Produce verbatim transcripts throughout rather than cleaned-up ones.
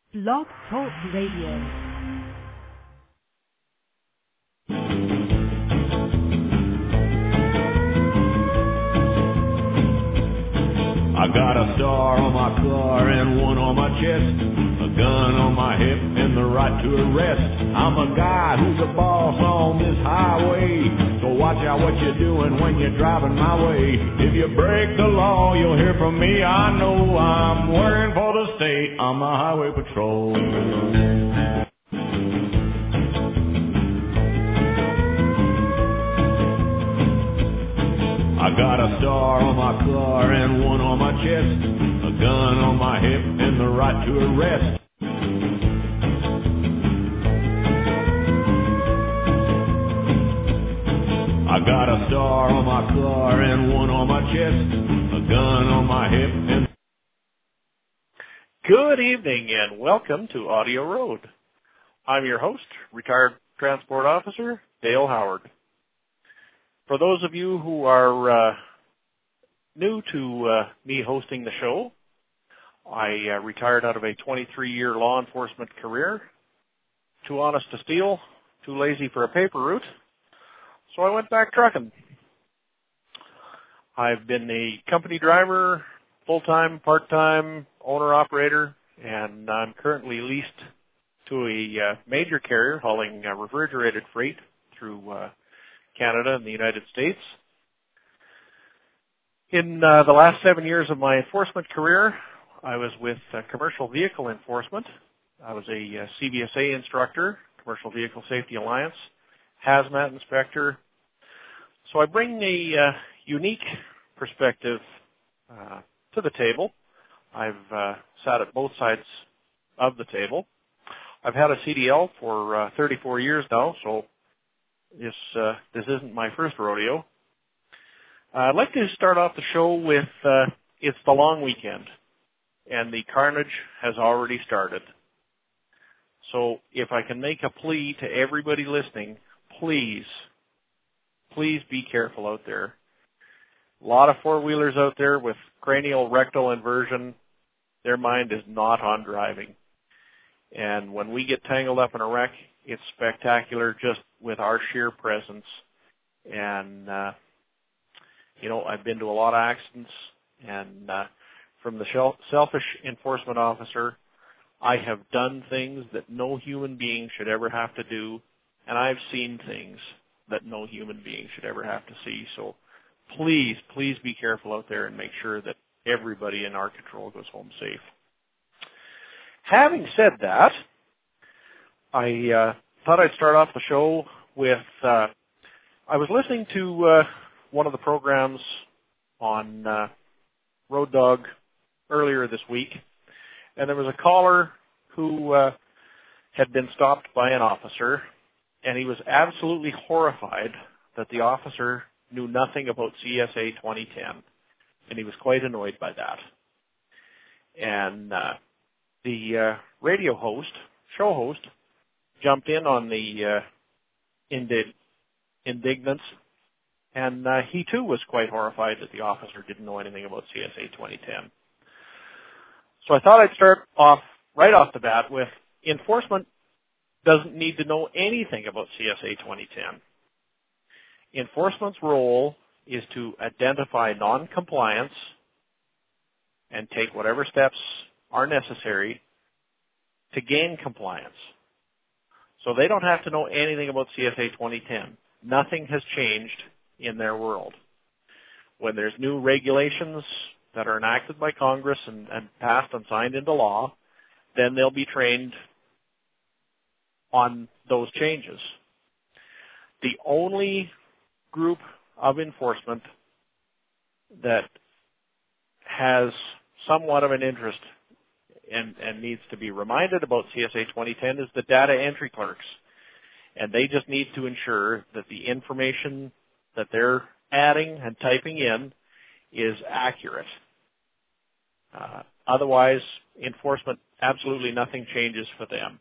Blog Talk Radio. I got a star on my car and one on my chest, a gun on my hip and the right to arrest. I'm a guy who's a boss on this highway, so watch out what you're doing when you're driving my way. If you break the law, you'll hear from me. I know I'm working for the state on my highway patrol. I got a star on my car and one on my chest, a gun on my hip and the right to arrest. I got a star on my car and one on my chest, a gun on my hip and... Good evening and welcome to Audio Road. I'm your host, retired transport officer, Dale Howard. For those of you who are uh, new to uh, me hosting the show, I uh, retired out of a twenty-three year law enforcement career. Too honest to steal, too lazy for a paper route, so I went back trucking. I've been a company driver, full-time, part-time, owner-operator, and I'm currently leased to a uh, major carrier hauling uh, refrigerated freight through uh, Canada and the United States. In uh, the last seven years of my enforcement career, I was with uh, Commercial Vehicle Enforcement. I was a uh, C V S A instructor, Commercial Vehicle Safety Alliance, hazmat inspector. So I bring a uh, unique perspective uh, to the table. I've uh, sat at both sides of the table. I've had a C D L for uh, thirty-four years now, so This uh, this isn't my first rodeo. Uh, I'd like to start off the show with uh, it's the long weekend, and the carnage has already started. So if I can make a plea to everybody listening, please, please be careful out there. A lot of four-wheelers out there with cranial rectal inversion, their mind is not on driving. And when we get tangled up in a wreck, it's spectacular just with our sheer presence. And, uh, you know, I've been to a lot of accidents, and uh, from the shel- selfish enforcement officer, I have done things that no human being should ever have to do, and I've seen things that no human being should ever have to see. So please, please be careful out there and make sure that everybody in our control goes home safe. Having said that, I uh, thought I'd start off the show with, uh, I was listening to uh, one of the programs on uh, Road Dog earlier this week, and there was a caller who uh, had been stopped by an officer, and he was absolutely horrified that the officer knew nothing about C S A twenty ten, and he was quite annoyed by that. And uh, the uh, radio host, show host, jumped in on the uh, indig- indignance, and uh, he too was quite horrified that the officer didn't know anything about C S A twenty ten. So I thought I'd start off right off the bat with enforcement doesn't need to know anything about C S A twenty ten. Enforcement's role is to identify non-compliance and take whatever steps are necessary to gain compliance. So they don't have to know anything about C S A twenty ten. Nothing has changed in their world. When there's new regulations that are enacted by Congress and, and passed and signed into law, then they'll be trained on those changes. The only group of enforcement that has somewhat of an interest And, and needs to be reminded about C S A twenty ten is the data entry clerks. And they just need to ensure that the information that they're adding and typing in is accurate. Uh, otherwise, enforcement, absolutely nothing changes for them.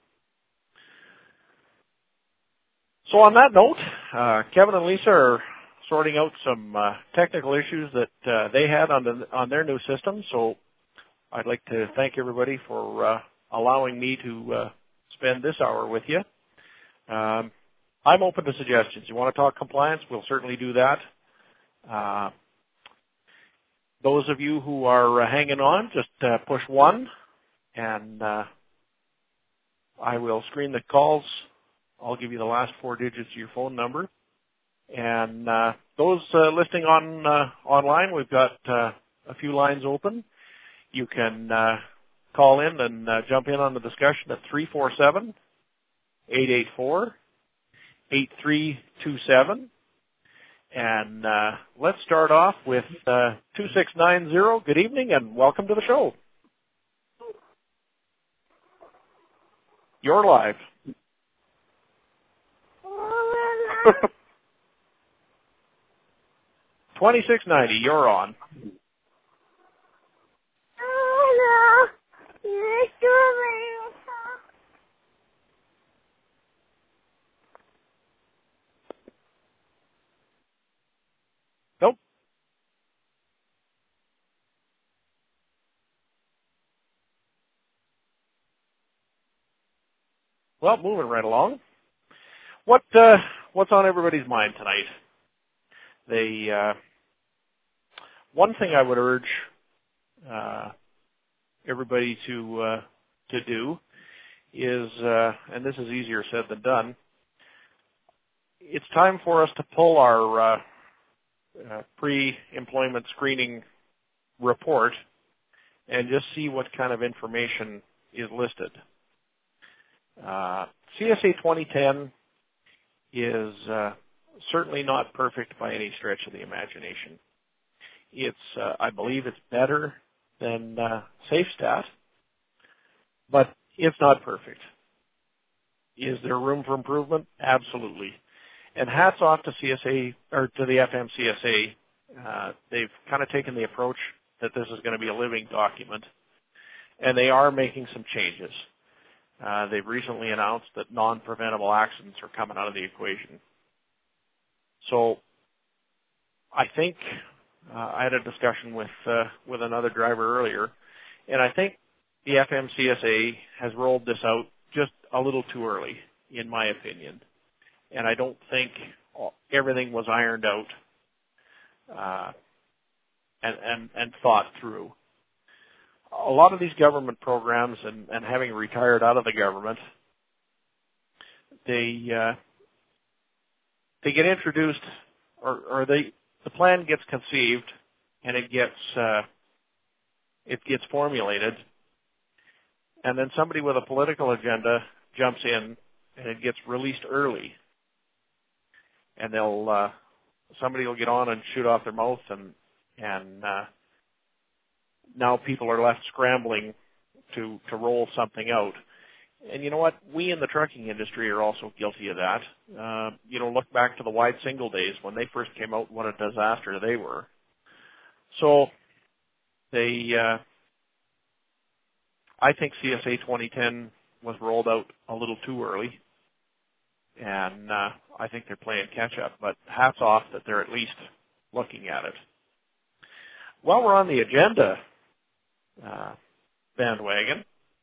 So on that note, uh, Kevin and Lisa are sorting out some uh, technical issues that uh, they had on, the, on their new system. So I'd like to thank everybody for uh, allowing me to uh, spend this hour with you. Um, I'm open to suggestions. You want to talk compliance? We'll certainly do that. Uh, those of you who are uh, hanging on, just uh, push one, and uh, I will screen the calls. I'll give you the last four digits of your phone number. And uh, those uh, listening on uh, online, we've got uh, a few lines open. You can uh, call in and uh, jump in on the discussion at three four seven, eight eight four, eight three two seven. And uh, let's start off with uh, two six nine zero. Good evening and welcome to the show. You're live. twenty-six ninety, you're on. Nope. Well, moving right along. What uh, what's on everybody's mind tonight? They uh, one thing I would urge uh, everybody to uh, to do is, uh, and this is easier said than done. It's time for us to pull our uh, uh, pre-employment screening report and just see what kind of information is listed. Uh, C S A twenty ten is uh, certainly not perfect by any stretch of the imagination. It's, uh, I believe it's better than uh, SafeStat, but it's not perfect. Is there room for improvement? Absolutely. And hats off to C S A, or to the F M C S A. Uh, they've kind of taken the approach that this is going to be a living document, and they are making some changes. Uh, they've recently announced that non-preventable accidents are coming out of the equation. So I think uh, I had a discussion with uh, with another driver earlier, and I think the F M C S A has rolled this out just a little too early, in my opinion. And I don't think everything was ironed out uh, and, and, and thought through. A lot of these government programs, and, and having retired out of the government, they uh, they get introduced, or, or they the plan gets conceived, and it gets uh, it gets formulated, and then somebody with a political agenda jumps in, and it gets released early, and they'll uh, somebody will get on and shoot off their mouth, and and uh, now people are left scrambling to to roll something out. And you know what? We in the trucking industry are also guilty of that. Uh, you know, look back to the wide single days when they first came out, what a disaster they were. So they, uh, I think C S A twenty ten was rolled out a little too early, and uh, I think they're playing catch up. But hats off that they're at least looking at it. While we're on the agenda uh, bandwagon,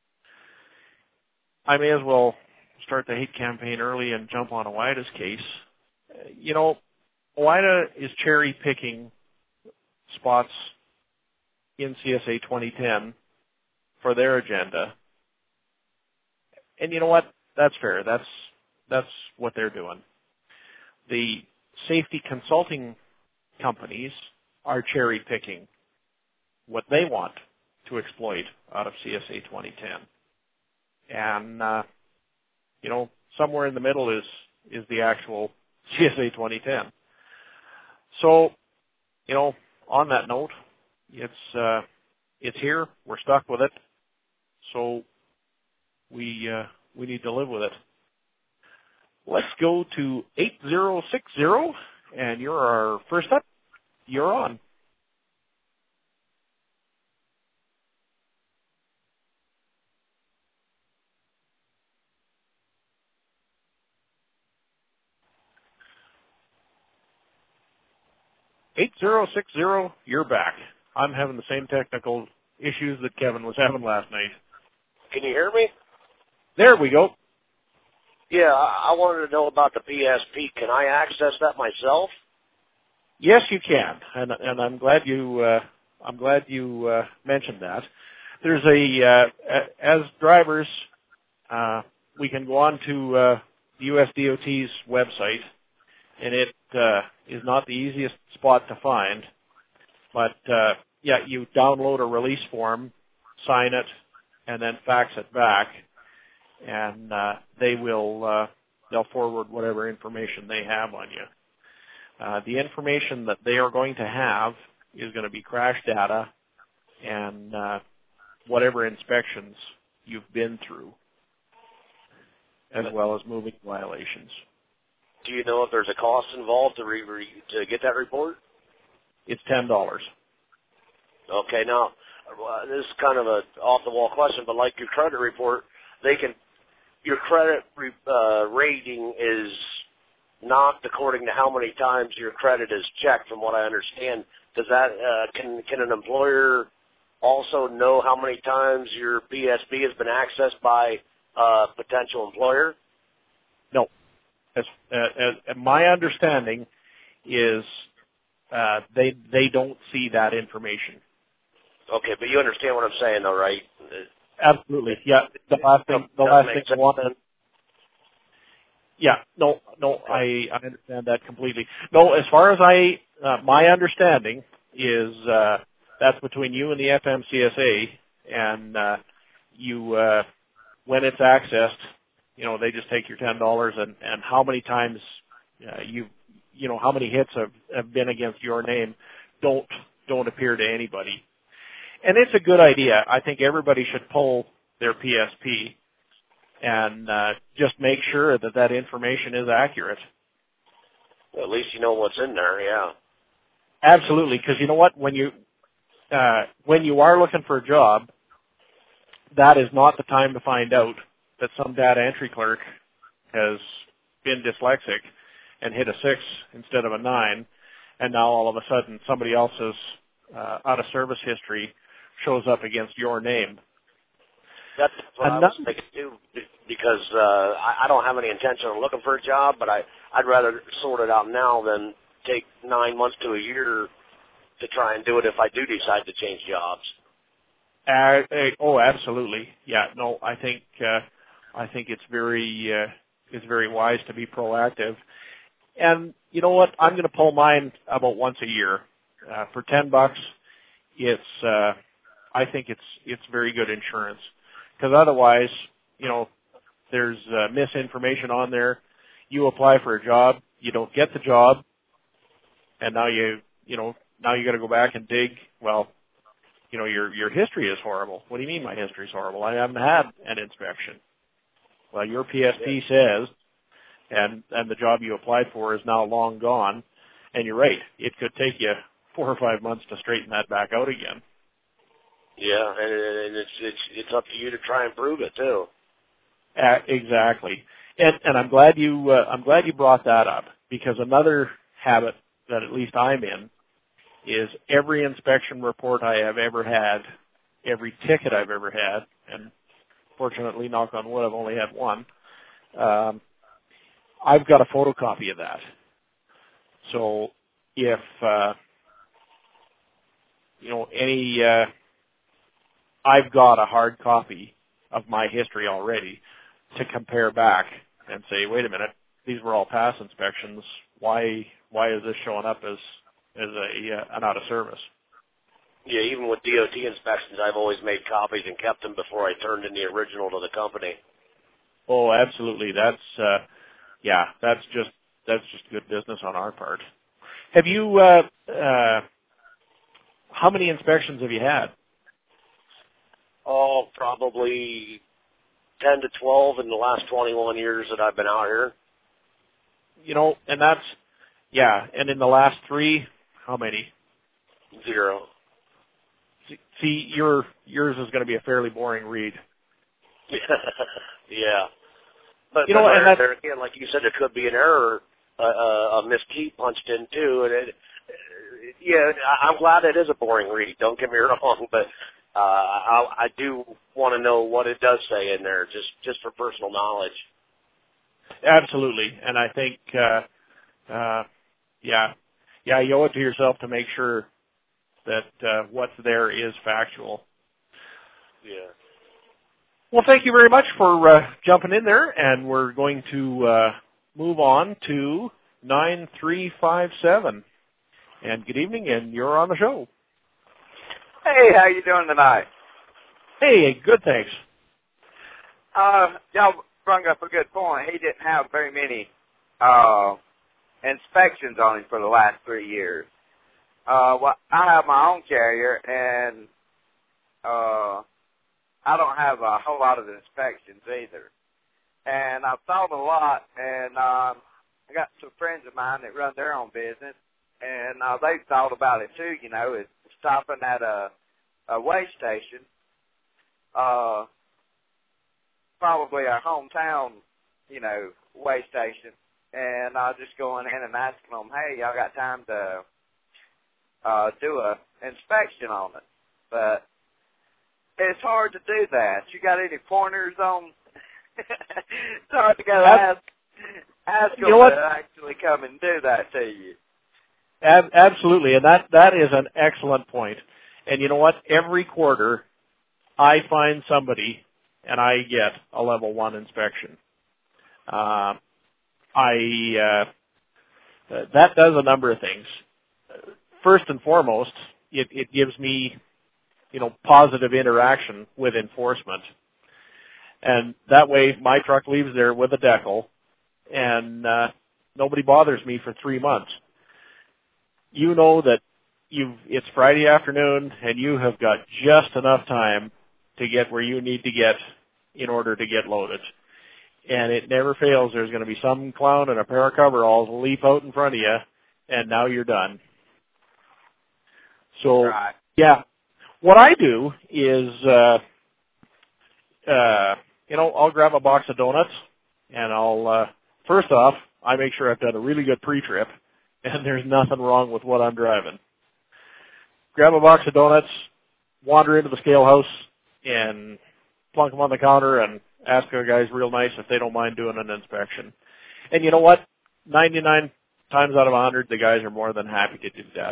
I may as well start the hate campaign early and jump on OOIDA's case. Uh, you know, OOIDA is cherry-picking spots in C S A twenty ten for their agenda. And you know what? That's fair. That's that's what they're doing. The safety consulting companies are cherry-picking what they want to exploit out of C S A twenty ten. And, uh, you know, somewhere in the middle is, is the actual C S A twenty ten. So, you know, on that note, it's, uh, it's here. We're stuck with it. So we, uh, we need to live with it. Let's go to eight zero six zero, and you're our first up. You're on. eight zero six zero, you're back. I'm having the same technical issues that Kevin was having last night. Can you hear me? There we go. Yeah, I I wanted to know about the P S P. Can I access that myself? Yes, you can, and and I'm glad you uh, I'm glad you uh, mentioned that. There's a uh, as drivers, uh, we can go on to uh, the U S D O T's website, and it uh, is not the easiest spot to find. But uh, yeah, you download a release form, sign it, and then fax it back, and uh, they will uh, they'll forward whatever information they have on you. Uh, the information that they are going to have is going to be crash data and uh, whatever inspections you've been through, as well as moving violations. Do you know if there's a cost involved to re- re- to get that report? It's ten dollars. Okay, now uh, this is kind of a off-the-wall question, but like your credit report, they can your credit re- uh, rating is knocked according to how many times your credit is checked. From what I understand, does that uh, can can an employer also know how many times your P S P has been accessed by a potential employer? No. As, uh, as my understanding is uh, they they don't see that information. Okay, but you understand what I'm saying, though, right? Absolutely. Yeah. The last thing. The last thing I want. Yeah. No. No. I I understand that completely. No. As far as I uh, my understanding is uh, that's between you and the F M C S A, and uh, you uh, when it's accessed, you know, they just take your ten dollars and and how many times uh, you you know how many hits have, have been against your name don't don't appear to anybody. And it's a good idea. I think everybody should pull their P S P and uh, just make sure that that information is accurate. Well, at least you know what's in there, yeah. Absolutely, because you know what? When you uh, when you are looking for a job, that is not the time to find out that some data entry clerk has been dyslexic and hit a six instead of a nine, and now all of a sudden somebody else's uh, out of service history shows up against your name. That's what Another, I was thinking too, because uh, I, I don't have any intention of looking for a job, but I, I'd rather sort it out now than take nine months to a year to try and do it if I do decide to change jobs. Uh, oh, absolutely. Yeah, no, I think uh, I think it's very uh, it's very wise to be proactive. And you know what? I'm going to pull mine about once a year uh, for ten bucks. It's uh, I think it's it's very good insurance, because otherwise, you know, there's uh, misinformation on there. You apply for a job, you don't get the job, and now you you know now you got to go back and dig. Well, you know, your your history is horrible. What do you mean my history is horrible? I haven't had an inspection. Well, your P S P says, and and the job you applied for is now long gone, and you're right. It could take you four or five months to straighten that back out again. Yeah, and, and it's it's it's up to you to try and prove it too. Uh, exactly, and and I'm glad you uh, I'm glad you brought that up, because another habit that at least I'm in is every inspection report I have ever had, every ticket I've ever had, and fortunately, knock on wood, I've only had one. Um, I've got a photocopy of that. So if uh, you know any, uh, I've got a hard copy of my history already to compare back and say, wait a minute, these were all pass inspections. Why why is this showing up as as a uh, an out of service? Yeah, even with D O T inspections, I've always made copies and kept them before I turned in the original to the company. Oh, absolutely. That's uh, yeah, that's just that's just good business on our part. Have you? Uh, uh, how many inspections have you had? Oh, probably ten to twelve in the last twenty-one years that I've been out here. You know, and that's yeah. And in the last three, how many? Zero. See, your yours is going to be a fairly boring read. Yeah, but you know, there, and that's, there again, like you said, there could be an error, uh, a miskey punched in too, and it, yeah, I'm glad it is a boring read. Don't get me wrong, but uh, I, I do want to know what it does say in there, just just for personal knowledge. Absolutely, and I think, uh, uh, yeah, yeah, you owe it to yourself to make sure that uh, what's there is factual. Yeah. Well, thank you very much for uh, jumping in there, and we're going to uh, move on to nine three five seven. And good evening, and you're on the show. Hey, how you doing tonight? Hey, good, thanks. Uh, y'all brought up a good point. He didn't have very many uh, inspections on him for the last three years. Uh, well, I have my own carrier, and uh, I don't have a whole lot of inspections either. And I've thought a lot, and um, I got some friends of mine that run their own business, and uh, they've thought about it too, you know, is stopping at a, a weigh station, uh, probably a hometown, you know, weigh station, and I'll just go in and ask them, hey, y'all got time to uh, do a inspection on it? But it's hard to do that. You got any pointers on? It's hard to go ask, ask them to actually come and do that to you. Ab- absolutely, and that, that is an excellent point. And you know what? Every quarter, I find somebody, and I get a level one inspection. Uh, I uh, that does a number of things. First and foremost, it, it gives me, you know, positive interaction with enforcement. And that way, my truck leaves there with a decal, and uh, nobody bothers me for three months. You know that you've it's Friday afternoon, and you have got just enough time to get where you need to get in order to get loaded. And it never fails. There's going to be some clown in a pair of coveralls leap out in front of you, and now you're done. So, right. yeah, what I do is, uh, uh, you know, I'll grab a box of donuts, and I'll, uh, first off, I make sure I've done a really good pre-trip, and there's nothing wrong with what I'm driving. Grab a box of donuts, wander into the scale house, and plunk them on the counter and ask the guys real nice if they don't mind doing an inspection. And you know what? ninety-nine times out of one hundred, the guys are more than happy to do that.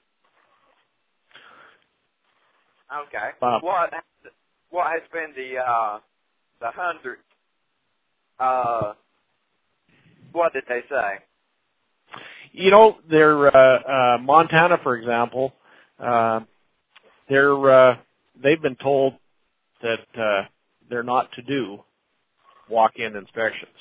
Okay. Uh, what what has been the uh, the hundred? Uh, what did they say? You know, they're uh, uh, Montana, for example. Uh, they're uh, they've been told that uh, they're not to do walk-in inspections.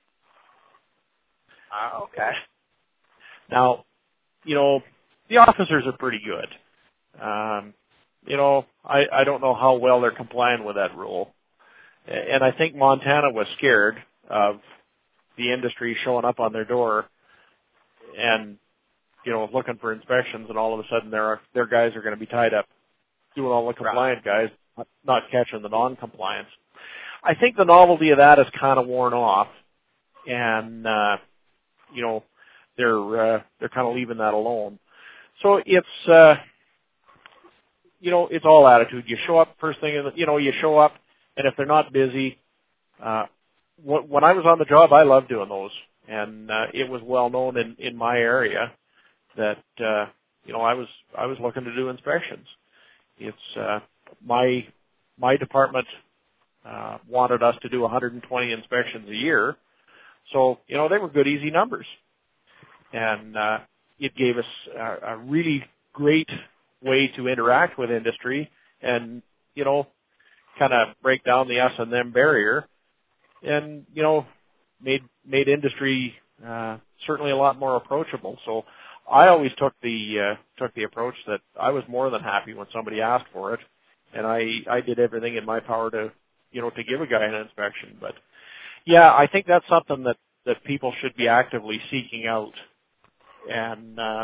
Uh, okay. Now, you know, the officers are pretty good. Um, you know, I, I don't know how well they're complying with that rule. And I think Montana was scared of the industry showing up on their door and, you know, looking for inspections, and all of a sudden their their guys are going to be tied up doing all the compliant guys, not catching the non-compliance. I think the novelty of that is kind of worn off, and uh, you know, they're uh, they're kind of leaving that alone. So it's uh, you know, it's all attitude. You show up first thing, you know, you show up, and if they're not busy, uh, when I was on the job, I loved doing those, and uh, it was well known in in my area that uh, you know I was I was looking to do inspections. It's uh, my my department uh, wanted us to do one hundred twenty inspections a year, so you know they were good, easy numbers, and uh, it gave us a, a really great way to interact with industry, and you know, kind of break down the us and them barrier, and you know, made made industry uh, certainly a lot more approachable. So I always took the uh, took the approach that I was more than happy when somebody asked for it, and I I did everything in my power to you know to give a guy an inspection. But yeah, I think that's something that that people should be actively seeking out, and uh,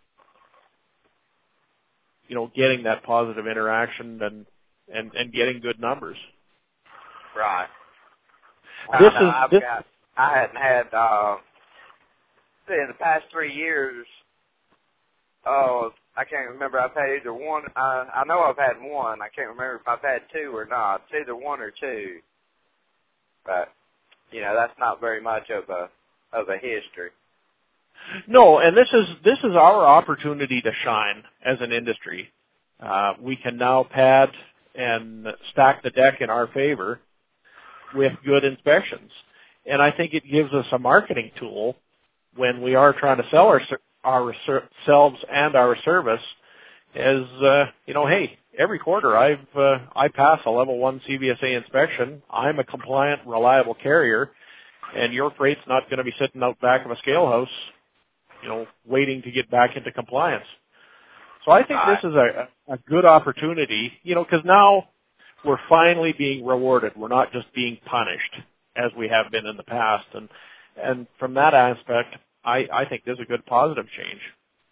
you know getting that positive interaction and and and getting good numbers. Right. This I know, is I've this. got. I hadn't had uh, in the past three years. Oh, I can't remember. I've had either one. Uh, I know I've had one. I can't remember if I've had two or not. It's either one or two. But, you know, that's not very much of a of a history. No, and this is this is our opportunity to shine as an industry. Uh, we can now pad and stack the deck in our favor with good inspections, and I think it gives us a marketing tool when we are trying to sell our ourselves and our service. As uh, you know, hey, every quarter I've uh, I pass a level one C V S A inspection. I'm a compliant, reliable carrier, and your freight's not going to be sitting out back of a scale house, you know, waiting to get back into compliance. So I think this is a, a good opportunity, you know, because now we're finally being rewarded. We're not just being punished as we have been in the past. And and from that aspect, I, I think there's a good positive change.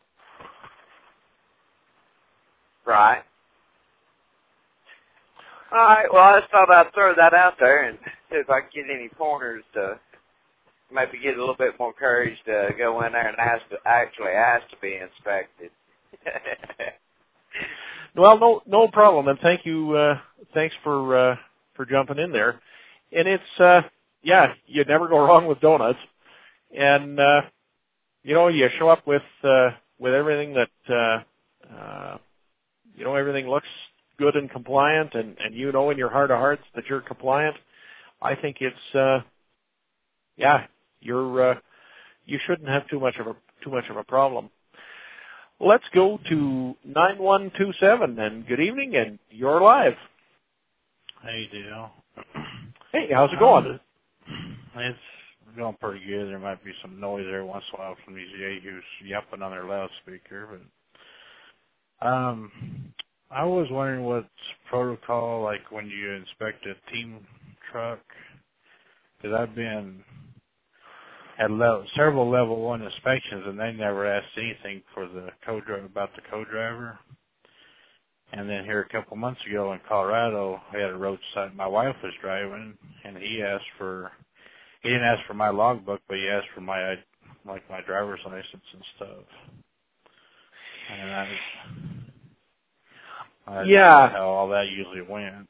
Right. All right. Well, I just thought I'd throw that out there and see if I can get any pointers to maybe get a little bit more courage to go in there and ask to actually ask to be inspected. Well, no, no problem, and thank you. Uh, thanks for uh, for jumping in there. And it's uh, yeah, you never go wrong with donuts. And uh, you know, you show up with uh, with everything that uh, uh, you know, everything looks good and compliant, and, and you know in your heart of hearts that you're compliant. I think it's uh, yeah, you're uh, you shouldn't have too much of a too much of a problem. Let's go to nine one two seven, and good evening, and you're live. Hey, Dale. Hey, how's it going? It's going pretty good. There might be some noise every once in a while from these yahoos yapping on their loudspeaker, but um, I was wondering what's protocol like when you inspect a team truck, because I've been had level, several level one inspections, and they never asked anything for the co-driver about the co-driver. And then here a couple months ago in Colorado, we had a roadside. My wife was driving, and he asked for. He didn't ask for my logbook, but he asked for my like my driver's license and stuff. And I, I yeah, how all that usually went.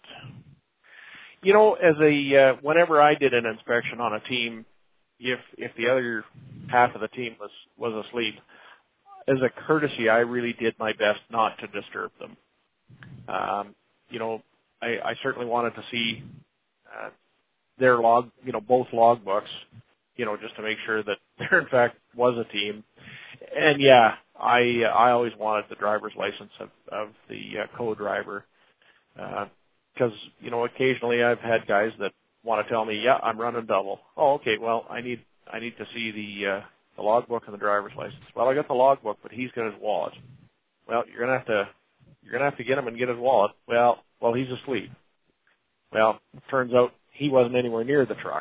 You know, as a uh, whenever I did an inspection on a team, if if the other half of the team was was asleep, as a courtesy, I really did my best not to disturb them. Um, you know, I, I certainly wanted to see uh, their log, you know, both logbooks, you know, just to make sure that there in fact was a team. And yeah, I I always wanted the driver's license of of the uh, co-driver, because uh, you know, occasionally I've had guys that want to tell me, yeah, I'm running double. Oh, okay, well, I need I need to see the uh, the logbook and the driver's license. Well, I got the logbook, but he's got his wallet. Well, you're gonna have to you're gonna have to get him and get his wallet. Well, well, he's asleep. Well, it turns out he wasn't anywhere near the truck.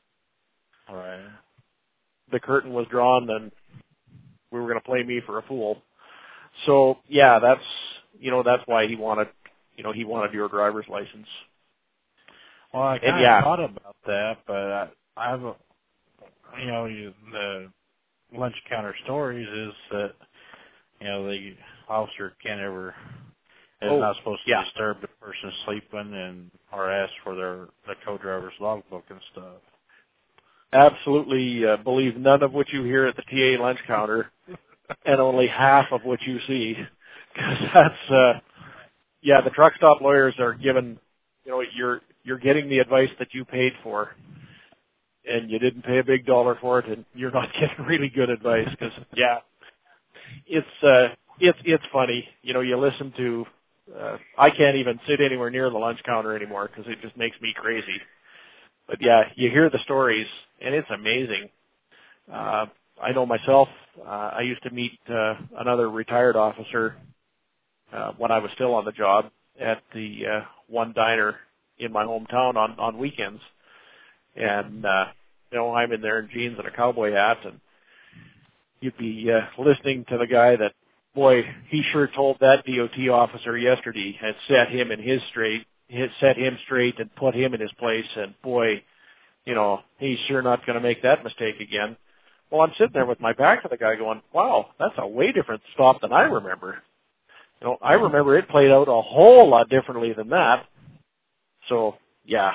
All right. The curtain was drawn, and we were going to play me for a fool. So yeah, that's you know that's why he wanted you know he wanted your driver's license. Well, I kind of yeah. thought about that, but I, I have a you know you, the lunch counter stories is that you know the officer can't ever is oh, not supposed to yeah. disturb the person sleeping and or ask for their the co-driver's logbook and stuff. Absolutely uh, believe none of what you hear at the T A lunch counter, and only half of what you see, because that's uh, yeah. The truck stop lawyers are given, you know, you're you're getting the advice that you paid for, and you didn't pay a big dollar for it, and you're not getting really good advice. Because yeah, it's uh, it's it's funny, you know. You listen to, uh, I can't even sit anywhere near the lunch counter anymore because it just makes me crazy. But yeah, you hear the stories, and it's amazing. Uh, I know myself, uh, I used to meet uh, another retired officer uh, when I was still on the job at the uh, one diner in my hometown on, on weekends. And, uh, you know, I'm in there in jeans and a cowboy hat, and you'd be uh, listening to the guy that, boy, he sure told that D O T officer yesterday and set him in his straight. Hit, set him straight and put him in his place, and boy, you know, he's sure not going to make that mistake again. Well, I'm sitting there with my back to the guy going, wow, that's a way different stop than I remember. You know, I remember it played out a whole lot differently than that. So, yeah.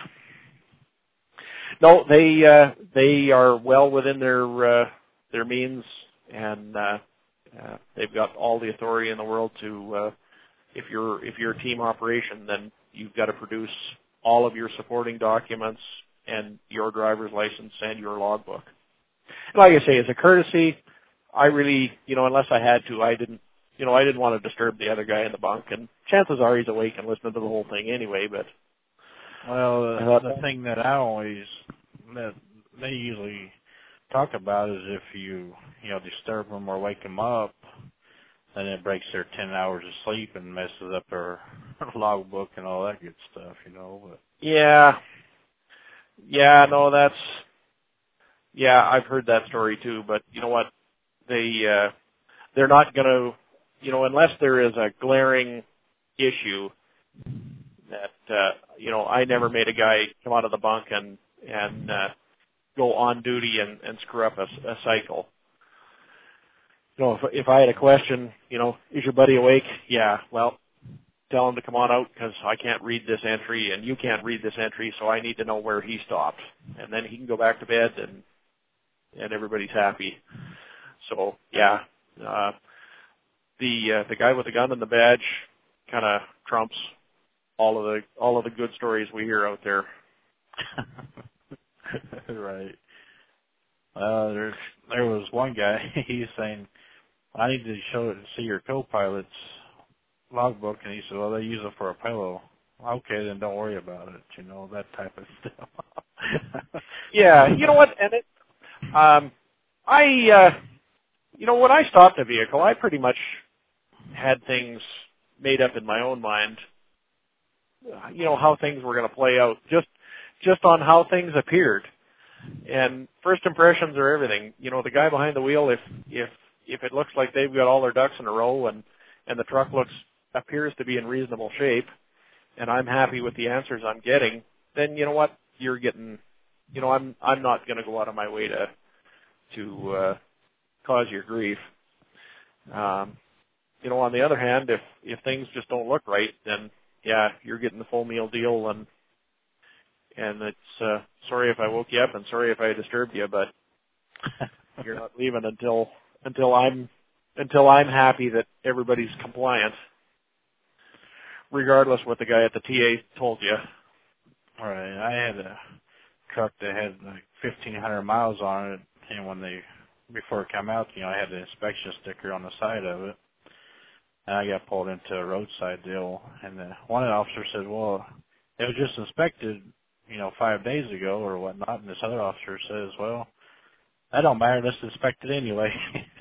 No, they uh, they are well within their uh, their means, and uh, uh, they've got all the authority in the world to. Uh, if you're if you're a team operation, then you've got to produce all of your supporting documents and your driver's license and your logbook. And like I say, as a courtesy, I really, you know, unless I had to, I didn't, you know, I didn't want to disturb the other guy in the bunk. And chances are he's awake and listening to the whole thing anyway. But well, the, the thing that I always that they usually talk about is if you you know disturb them or wake them up, then it breaks their ten hours of sleep and messes up their logbook and all that good stuff, you know. But yeah, yeah, no, that's yeah, I've heard that story too. But you know what, they uh, they're not going to, you know, unless there is a glaring issue that uh, you know, I never made a guy come out of the bunk and and uh, go on duty and, and screw up a, a cycle. You know, if, if I had a question, you know, is your buddy awake? Yeah, well, tell him to come on out because I can't read this entry and you can't read this entry, so I need to know where he stopped. And then he can go back to bed and and everybody's happy. So, yeah, uh, the uh, the guy with the gun and the badge kind of trumps all of the all of the good stories we hear out there. Right. Uh, there there was one guy. He's saying, "I need to show it and see your co-pilot's logbook," and he said, "Well, they use it for a pillow." Okay, then don't worry about it. You know, that type of stuff. Yeah, you know what? And it, um, I, uh, you know, when I stopped a vehicle, I pretty much had things made up in my own mind. You know how things were going to play out, just just on how things appeared. And first impressions are everything. You know, the guy behind the wheel, if if if it looks like they've got all their ducks in a row and and the truck looks appears to be in reasonable shape, and I'm happy with the answers I'm getting, then you know what, you're getting, you know, I'm I'm not going to go out of my way to to uh, cause your grief. Um, you know, on the other hand, if if things just don't look right, then yeah, you're getting the full meal deal, and and it's uh, sorry if I woke you up and sorry if I disturbed you, but you're not leaving until until I'm until I'm happy that everybody's compliant, regardless what the guy at the T A told you. All right, I had a truck that had like fifteen hundred miles on it, and when they before it came out, you know, I had the inspection sticker on the side of it. And I got pulled into a roadside deal, and the one officer said, "Well, it was just inspected, you know, five days ago or whatnot." And this other officer says, "Well, that don't matter. Let's inspect it anyway."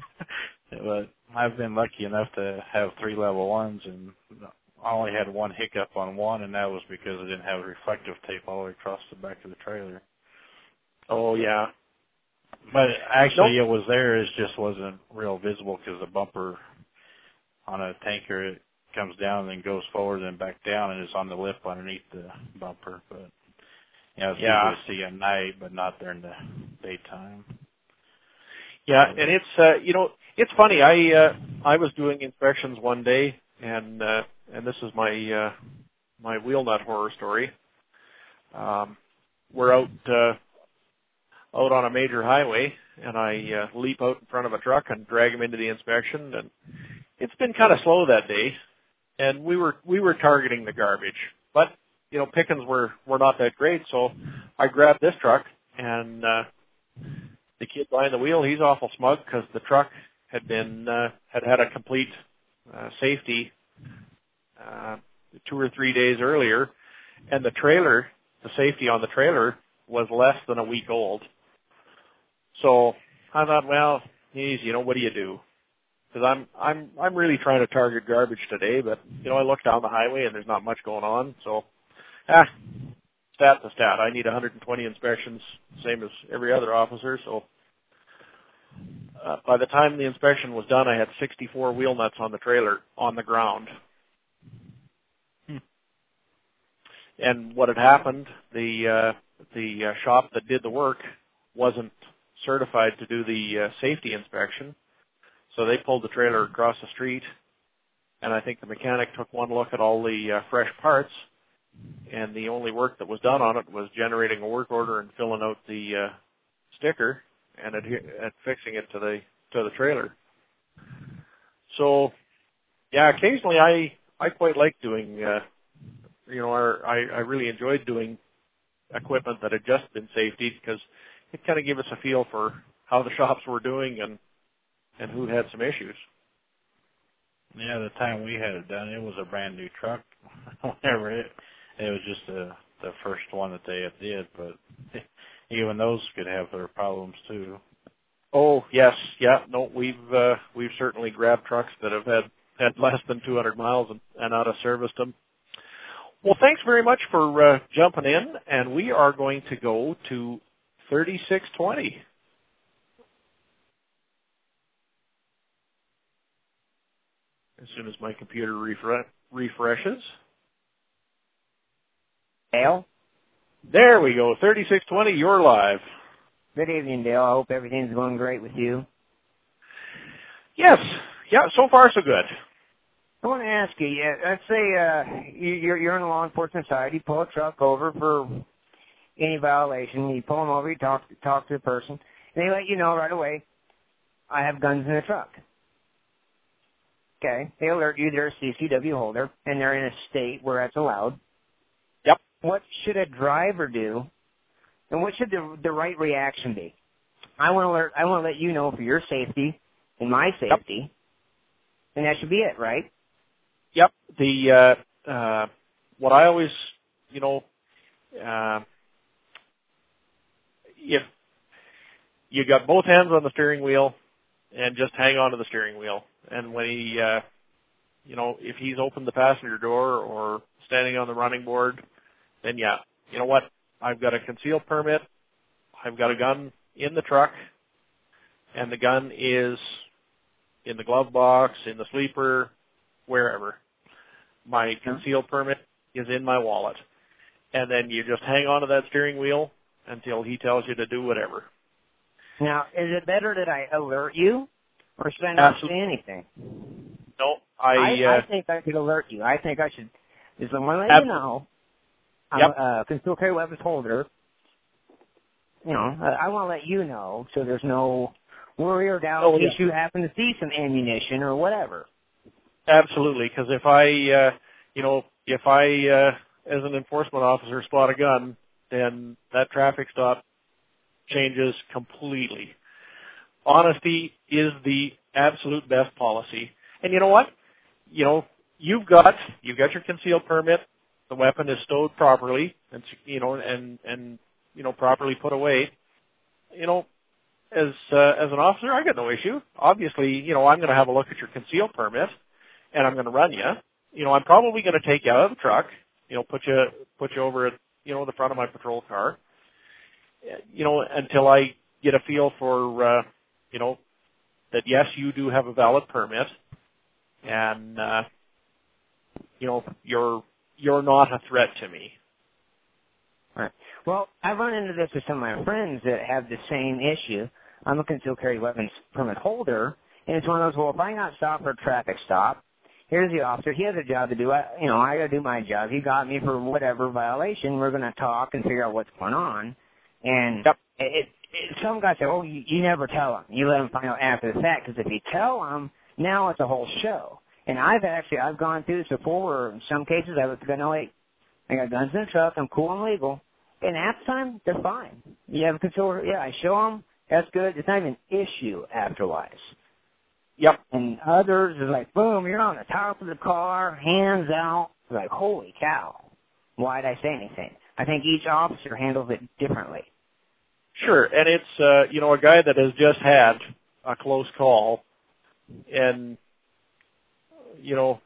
But I've been lucky enough to have three level ones, and I only had one hiccup on one, and that was because I didn't have reflective tape all the way across the back of the trailer. Oh yeah, but actually nope. It was there. It just wasn't real visible because the bumper on a tanker, it comes down and then goes forward and back down, and it's on the lip underneath the bumper. But you know, it's yeah. easy to see at night, but not during the daytime. Yeah, and it's uh, you know, it's funny. I uh, I was doing inspections one day, and uh, and this is my uh, my wheel nut horror story. Um, we're out uh, out on a major highway, and I uh, leap out in front of a truck and drag him into the inspection, and it's been kind of slow that day, and we were we were targeting the garbage, but you know, pickings were were not that great, so I grabbed this truck, and uh, the kid behind the wheel, he's awful smug because the truck had been uh, had had a complete uh, safety uh, two or three days earlier, and the trailer, the safety on the trailer was less than a week old. So I thought, well, geez, you know, what do you do? Because I'm I'm I'm really trying to target garbage today, but you know, I look down the highway and there's not much going on. So, ah, stat to stat, I need one hundred twenty inspections, same as every other officer. So, uh, by the time the inspection was done, I had sixty-four wheel nuts on the trailer on the ground. Hmm. And what had happened? The uh, the uh, shop that did the work wasn't certified to do the uh, safety inspection. So they pulled the trailer across the street and I think the mechanic took one look at all the uh, fresh parts, and the only work that was done on it was generating a work order and filling out the uh, sticker and adhe- and fixing it to the to the trailer. So, yeah, occasionally I I quite like doing, uh, you know, our, I I really enjoyed doing equipment that had just been safety, because it kind of gave us a feel for how the shops were doing and and who had some issues. Yeah, the time we had it done, it was a brand new truck. Whenever it, it was just the the first one that they had did, but even those could have their problems too. Oh yes, yeah, no, we've uh, we've certainly grabbed trucks that have had had less than two hundred miles and, and out of service them. Well, thanks very much for uh, jumping in, and we are going to go to thirty-six twenty. As soon as my computer refre- refreshes. Dale? There we go, thirty-six twenty, you're live. Good evening, Dale. I hope everything's going great with you. Yes, yeah, so far so good. I want to ask you, yeah, let's say uh, you, you're, you're in a law enforcement side, you pull a truck over for any violation, you pull them over, you talk, talk to the person, and they let you know right away, I have guns in the truck. Okay, they alert you they're a C C W holder, and they're in a state where that's allowed. Yep. What should a driver do, and what should the, the right reaction be? I want to alert, I want to let you know for your safety and my safety, yep. And that should be it, right? Yep. The uh, uh, what I always, you know, uh, if you got both hands on the steering wheel, and just hang on to the steering wheel, and when he, uh, you know, if he's opened the passenger door or standing on the running board, then yeah, you know what? I've got a concealed permit. I've got a gun in the truck, and the gun is in the glove box, in the sleeper, wherever. My concealed permit is in my wallet. And then you just hang on to that steering wheel until he tells you to do whatever. Now, is it better that I alert you, or should I not Absolutely. say anything? No, I... I, uh, I think I could alert you. I think I should... Just want to let Absolutely. you know, I'm yep. a concealed carry weapons holder. You know, I, I want to let you know so there's no worry or doubt oh, in case yeah. you happen to see some ammunition or whatever. Absolutely, because if I, uh, you know, if I, uh, as an enforcement officer, spot a gun, then that traffic stop changes completely. Honesty is the absolute best policy. And you know what? You know, you've got you've got your concealed permit. The weapon is stowed properly, and you know, and and you know, properly put away. You know, as uh, as an officer, I got no issue. Obviously, you know, I'm going to have a look at your concealed permit, and I'm going to run you. You know, I'm probably going to take you out of the truck. You know, put you put you over at you know the front of my patrol car. You know, until I get a feel for uh, you know that yes, you do have a valid permit, and uh, you know you're you're not a threat to me. All right. Well, I run into this with some of my friends that have the same issue. I'm a concealed carry weapons permit holder, and it's one of those, well, if I got stopped for a traffic stop, here's the officer. He has a job to do. I, you know, I got to do my job. He got me for whatever violation. We're going to talk and figure out what's going on. And yep. it, it, some guys say, oh, you, you never tell them. You let them find out after the fact, because if you tell them, now it's a whole show. And I've actually, I've gone through this before where in some cases I was going, no, wait, I got guns in the truck. I'm cool and legal. And after time, they're fine. You have a controller. Yeah, I show them. That's good. It's not even an issue afterwards. Yep. And others is like, boom, you're on the top of the car, hands out. It's like, holy cow. Why'd I say anything? I think each officer handles it differently. Sure. And it's, uh, you know, a guy that has just had a close call and, you know,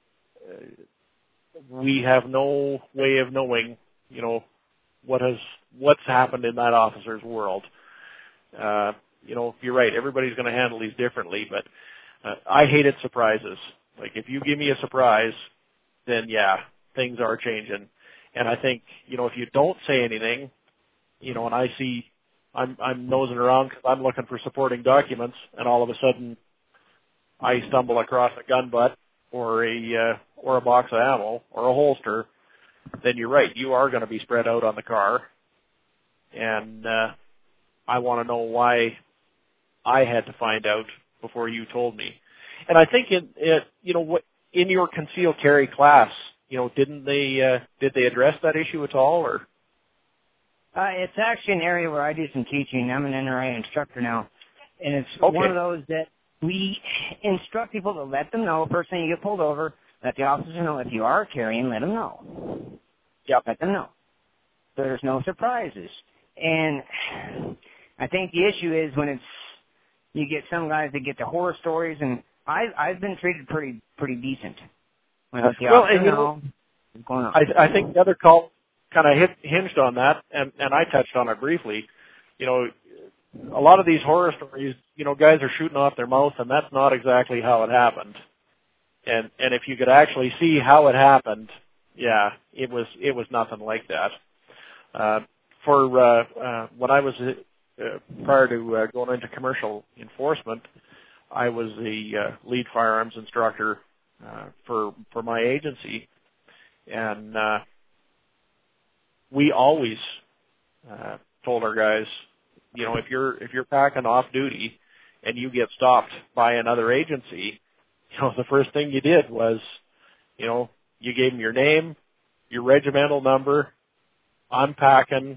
we have no way of knowing, you know, what has, what's happened in that officer's world. Uh, you know, you're right. Everybody's going to handle these differently, but uh, I hated surprises. Like if you give me a surprise, then yeah, things are changing. And I think, you know, if you don't say anything, you know, and I see, I'm, I'm nosing around because I'm looking for supporting documents, and all of a sudden I stumble across a gun butt, or a uh, or a box of ammo or a holster, then you're right. You are going to be spread out on the car, and uh, I want to know why I had to find out before you told me. And I think in it, you know, what in your concealed carry class, you know, didn't they uh, did they address that issue at all, or? Uh, it's actually an area where I do some teaching. I'm an N R A instructor now, and it's Okay. one of those that we instruct people to let them know. First thing you get pulled over, let the officers know if you are carrying, let them know. Yep. Let them know. So there's no surprises. And I think the issue is when it's, you get some guys that get the horror stories, and I, I've been treated pretty pretty decent. When I let the Well, officer and you know, know what's going on. I, I think the other call kind of hit, hinged on that, and, and I touched on it briefly. You know, a lot of these horror stories, you know, guys are shooting off their mouth, and that's not exactly how it happened. And and if you could actually see how it happened, yeah, it was it was nothing like that. Uh, for uh, uh, when I was uh, prior to uh, going into commercial enforcement, I was the uh, lead firearms instructor uh, for for my agency, and uh, we always uh, told our guys, you know, if you're if you're packing off duty and you get stopped by another agency, you know, the first thing you did was, you know, you gave them your name, your regimental number, I'm packing,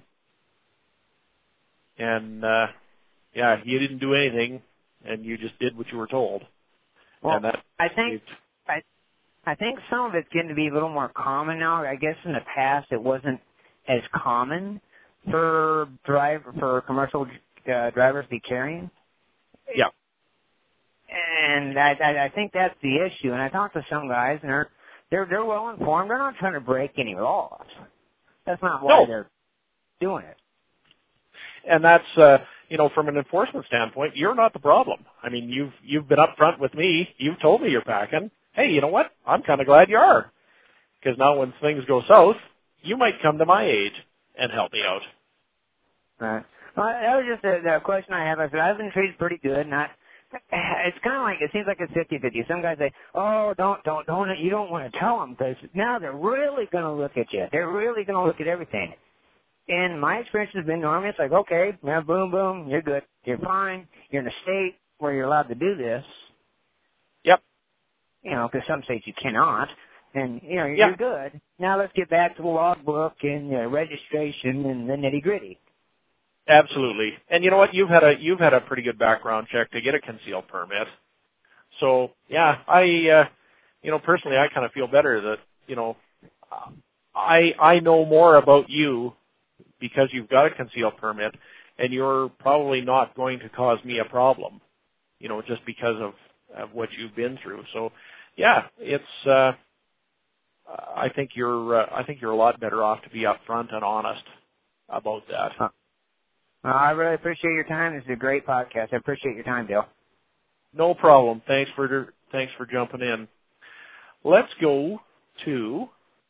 and uh, yeah, you didn't do anything, and you just did what you were told. Well, and that I think I I think some of it's getting to be a little more common now. I guess in the past it wasn't as common for drive for commercial uh, drivers to be carrying. Yeah. And I, I I think that's the issue. And I talked to some guys, and they're they're they're well informed. They're not trying to break any laws. That's not why No. they're doing it. And that's, uh, you know, from an enforcement standpoint, you're not the problem. I mean, you've you've been up front with me. You've told me you're packing. Hey, you know what? I'm kind of glad you are, because now when things go south, you might come to my aid and help me out. Right. Well, that was just a, a question I have. I said I've been treated pretty good, and I, it's kind of like it seems like it's fifty-fifty. Some guys say, "Oh, don't, don't, don't, you don't want to tell them because now they're really going to look at you. They're really going to look at everything." And my experience has been normally it's like, okay, now boom, boom, you're good, you're fine, you're in a state where you're allowed to do this. Yep. You know, because some states you cannot, and you know you're, Yep. you're good. Now let's get back to the logbook and uh, registration and the nitty gritty. Absolutely. And you know what? You've had a you've had a pretty good background check to get a concealed permit. So yeah, I uh, you know personally I kind of feel better that you know I I know more about you because you've got a concealed permit, and you're probably not going to cause me a problem, you know, just because of, of what you've been through. So yeah, it's uh, I think you're uh, I think you're a lot better off to be upfront and honest about that. Huh. Well, I really appreciate your time. This is a great podcast. I appreciate your time, Bill. No problem. Thanks for thanks for jumping in. Let's go to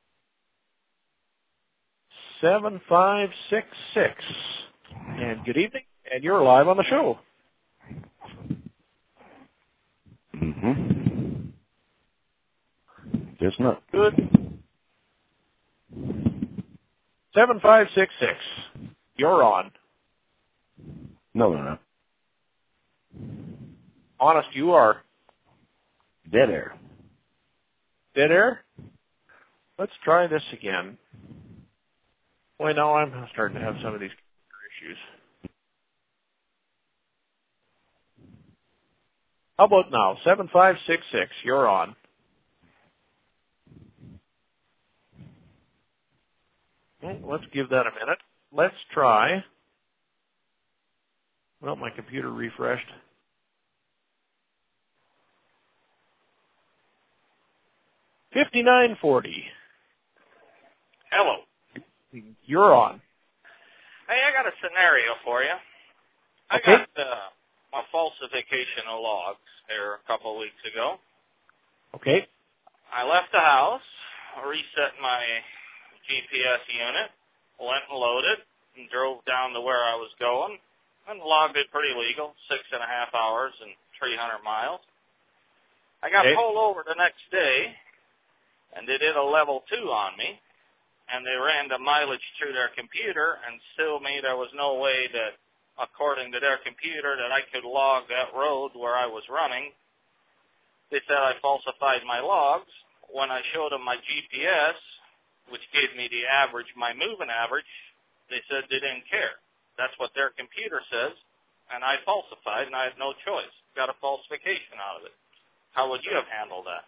seven five six six. And good evening, and you're live on the show. Mm-hmm. Guess not. Good. seven five six six. You're on. No, no, no. Honest, you are. Dead air. Dead air? Let's try this again. Boy, now I'm starting to have some of these issues. How about now? seven five six six. You're on. Okay, let's give that a minute. Let's try. Well, my computer refreshed. fifty-nine forty. Hello. You're on. Hey, I got a scenario for you. I Okay. got uh, my falsification of logs here a couple of weeks ago. Okay. I left the house, reset my G P S unit, went and loaded, and drove down to where I was going, and logged it pretty legal, six and a half hours and three hundred miles. I got Okay. pulled over the next day, and they did a level two on me, and they ran the mileage through their computer and still me there was no way that, according to their computer, that I could log that road where I was running. They said I falsified my logs. When I showed them my G P S, which gave me the average, my moving average, they said they didn't care. That's what their computer says, and I falsified, and I had no choice. Got a falsification out of it. How would you have handled that?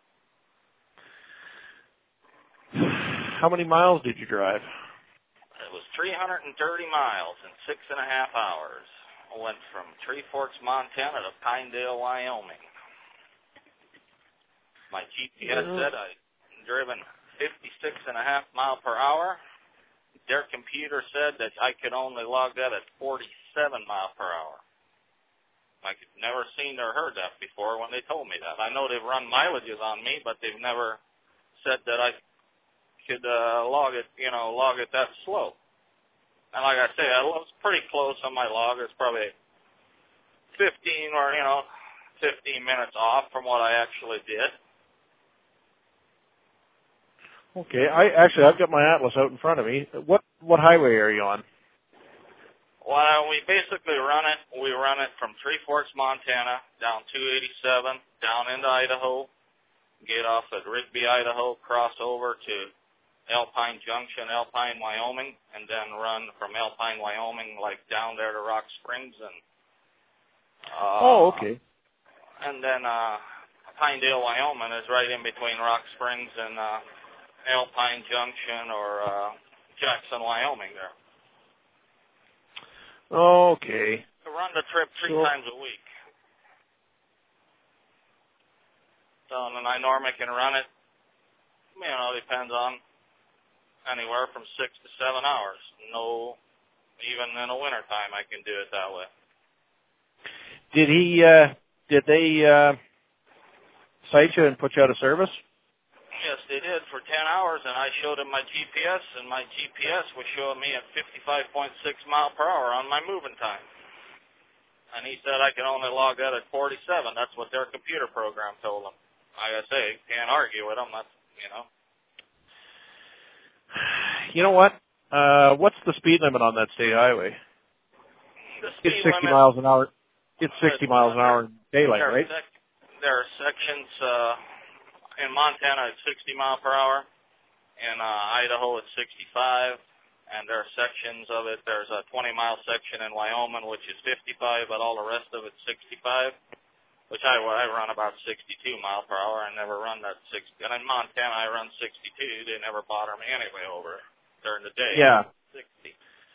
How many miles did you drive? It was three hundred thirty miles in six and a half hours. I went from Three Forks, Montana to Pinedale, Wyoming. My G P S Yeah. said I'd driven fifty-six and a half mile per hour. Their computer said that I could only log that at forty-seven mile per hour. I could never seen or heard that before when they told me that. I know they've run mileages on me, but they've never said that I could uh, log it, you know, log it that slow. And like I say, I was pretty close on my log. It's probably fifteen or, you know, fifteen minutes off from what I actually did. Okay, I actually I've got my atlas out in front of me. What what highway are you on? Well, we basically run it. We run it from Three Forks, Montana, down two eighty-seven, down into Idaho, get off at Rigby, Idaho, cross over to Alpine Junction, Alpine, Wyoming, and then run from Alpine, Wyoming, like down there to Rock Springs, and uh, oh, okay. And then uh, Pinedale, Wyoming, is right in between Rock Springs and uh, Alpine Junction or uh, Jackson, Wyoming. There. Okay. I run the trip three So, times a week. So, and then I normally can run it, you know, depends on anywhere from six to seven hours. No, even in the wintertime I can do it that way. Did he, uh, did they, uh, cite you and put you out of service? Yes, they did for ten hours, and I showed him my G P S, and my G P S was showing me at fifty-five point six mile per hour on my moving time. And he said I can only log that at forty-seven. That's what their computer program told him. Like I say, can't argue with them. That's, you know. You know what? Uh, what's the speed limit on that state highway? The It's speed sixty limit, miles an hour. It's sixty miles an hour in daylight, there are right? Sec- there are sections uh, in Montana at sixty mile per hour. In uh, Idaho, it's sixty-five. And there are sections of it. There's a twenty mile section in Wyoming, which is fifty-five, but all the rest of it's sixty-five. Which I, I run about sixty-two mile per hour. I never run that sixty. And in Montana, I run sixty-two. They never bother me anyway over during the day. Yeah. sixty.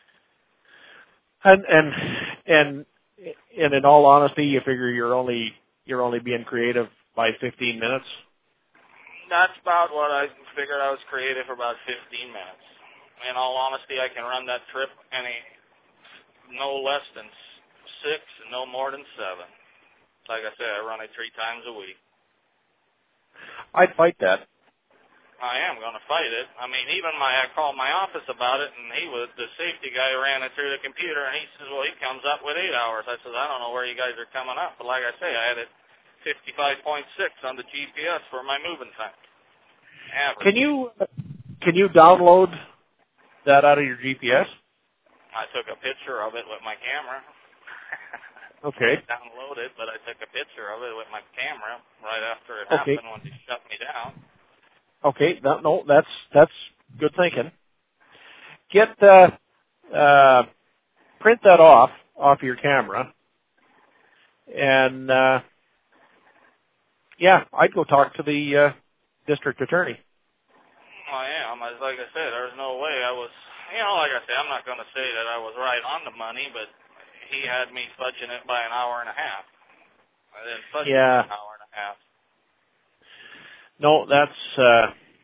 And and and and in all honesty, you figure you're only you're only being creative by fifteen minutes. That's about what I figured. I was creative for about fifteen minutes. In all honesty, I can run that trip any no less than six, no more than seven. Like I said, I run it three times a week. I'd fight that. I am going to fight it. I mean, even my I called my office about it, and he was the safety guy ran it through the computer, and he says, well, he comes up with eight hours. I said, I don't know where you guys are coming up, but like I say, I had it fifty-five point six on the G P S for my moving time. Average. Can you can you download that out of your G P S? I took a picture of it with my camera. Okay. I downloaded, but I took a picture of it with my camera right after it Okay. happened when they shut me down. Okay. No, no, that's that's good thinking. Get uh, uh, print that off off your camera, and uh, yeah, I'd go talk to the uh, district attorney. I am. As like I said, there's no way I was. You know, like I said, I'm not going to say that I was right on the money, but he had me fudging it by an hour and a half. I didn't fudge Yeah. it by an hour and a half. No, that's uh,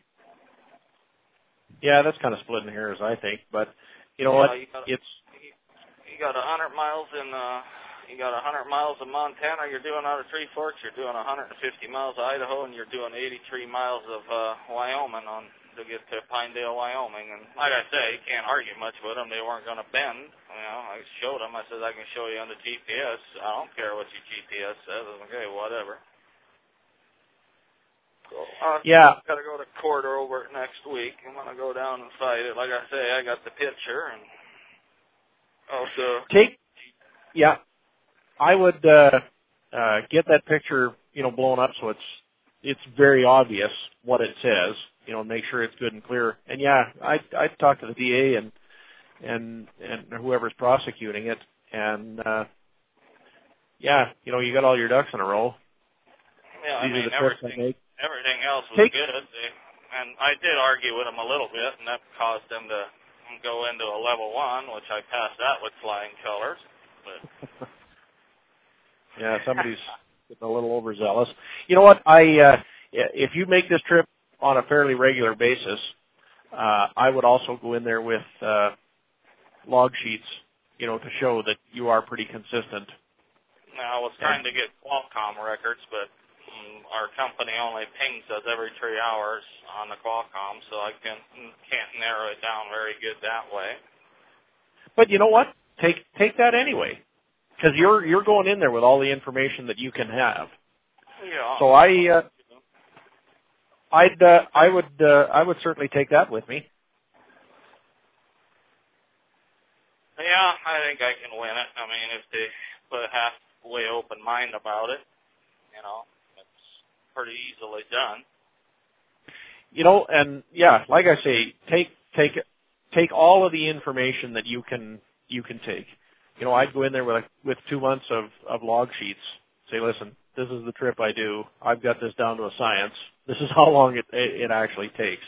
yeah, that's kind of splitting hairs, I think. But you know Yeah, what? you got, It's you, you got a hundred miles in. Uh, you got a hundred miles in Montana. You're doing out of Three Forks. You're doing one hundred fifty miles of Idaho, and you're doing eighty-three miles of uh, Wyoming on to get to Pinedale, Wyoming. And like I say, you can't argue much with them. They weren't going to bend. You know, I showed them. I said, I can show you on the G P S. I don't care what your G P S says. Okay, whatever. So uh, yeah, got to go to court over it next week. I'm gonna go down and fight it. Like I say, I got the picture and also take. Yeah, I would uh, uh, get that picture, you know, blown up so it's it's very obvious what it says. You know, make sure it's good and clear. And yeah, I I talk to the D A and and and whoever's prosecuting it, and uh, yeah, you know, you got all your ducks in a row. Yeah, These I mean, are the trips I everything, make. everything else was Take, good. They, and I did argue with them a little bit, and that caused them to go into a level one, which I passed that with flying colors. But yeah, somebody's getting a little overzealous. You know what? I uh, if you make this trip on a fairly regular basis, uh, I would also go in there with uh, log sheets, you know, to show that you are pretty consistent. Now, I was trying to get Qualcomm records, but um, our company only pings us every three hours on the Qualcomm, so I can, can't narrow it down very good that way. But you know what? Take take that anyway, because you're you're going in there with all the information that you can have. Yeah. So I, uh, I'd uh, I would uh, I would certainly take that with me. Yeah, I think I can win it. I mean, if they put a halfway open mind about it, you know, it's pretty easily done. You know, and yeah, like I say, take take take all of the information that you can you can take. You know, I'd go in there with with two months of of log sheets. Say, listen, this is the trip I do. I've got this down to a science. This is how long it it actually takes.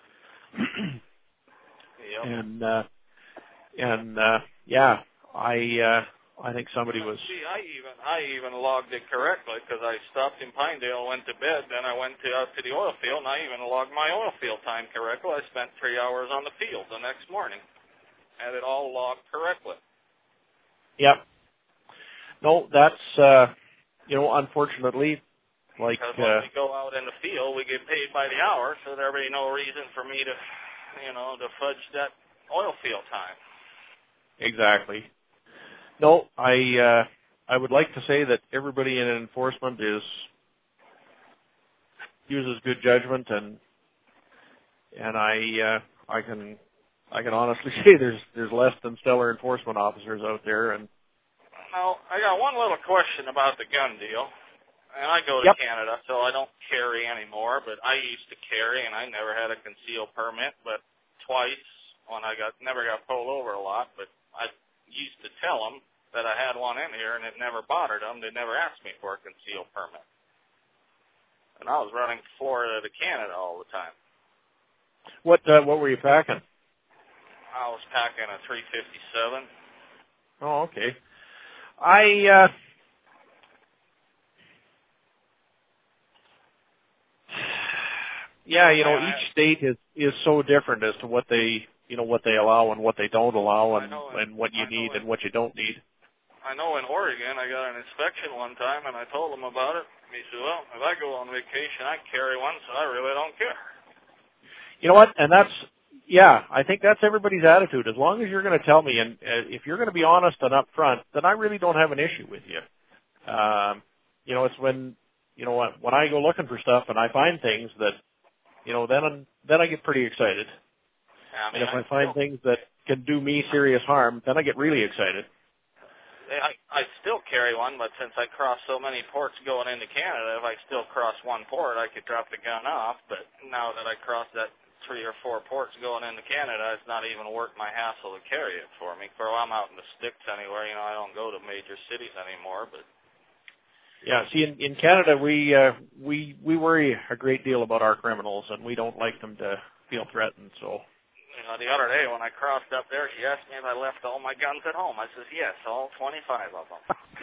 Yep. And uh, and uh, yeah, I uh, I think somebody was. See, I even I even logged it correctly because I stopped in Pinedale, went to bed, then I went to out to the oil field, and I even logged my oil field time correctly. I spent three hours on the field the next morning, had it all logged correctly. Yep. No, that's uh, you know, unfortunately, like because uh, when we go out in the field, we get paid by the hour, so there'll be no reason for me to, you know, to fudge that oil field time. Exactly. No, I uh, I would like to say that everybody in enforcement is uses good judgment, and and I uh, I can I can honestly say there's there's less than stellar enforcement officers out there. And now I got one little question about the gun deal. And I go to yep. Canada, so I don't carry anymore. But I used to carry, and I never had a concealed permit. But twice, when I got never got pulled over a lot, but I used to tell them that I had one in here, and it never bothered them. They never asked me for a concealed permit. And I was running Florida to Canada all the time. What uh, what were you packing? I was packing a three fifty-seven. Oh, okay. I uh, yeah, you know, each state is is so different as to what they you know what they allow and what they don't allow, and and what you need and what you don't need. I know in Oregon I got an inspection one time, and I told them about it. He said, well, if I go on vacation, I carry one, so I really don't care. You know what? And that's, yeah, I think that's everybody's attitude. As long as you're going to tell me, and uh, if you're going to be honest and upfront, then I really don't have an issue with you. Um, you know, it's when, you know, when I go looking for stuff and I find things that, you know, then I'm, then I get pretty excited. Yeah, I mean, and if I, I find still, things that can do me serious harm, then I get really excited. I, I still carry one, but since I cross so many ports going into Canada, if I still cross one port, I could drop the gun off. But now that I cross that three or four ports going into Canada, it's not even worth my hassle to carry it for me. For I'm out in the sticks anywhere, you know, I don't go to major cities anymore. But yeah, see, in, in Canada, we uh, we we worry a great deal about our criminals, and we don't like them to feel threatened. So. You know, the other day when I crossed up there, she asked me if I left all my guns at home. I says, yes, all twenty-five of them.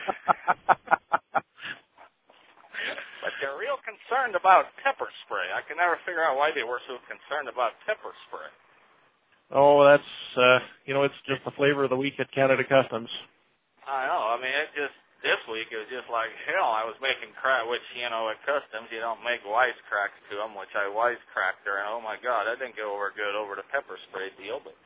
But they're real concerned about pepper spray. I can never figure out why they were so concerned about pepper spray. Oh, that's, uh, you know, it's just the flavor of the week at Canada Customs. I know. I mean, it just, this week it was just like hell. I was making crack, which, you know, at Customs you don't make wisecracks to them, which I wisecracked her, and oh my God, that didn't go over good over the pepper spray deal. But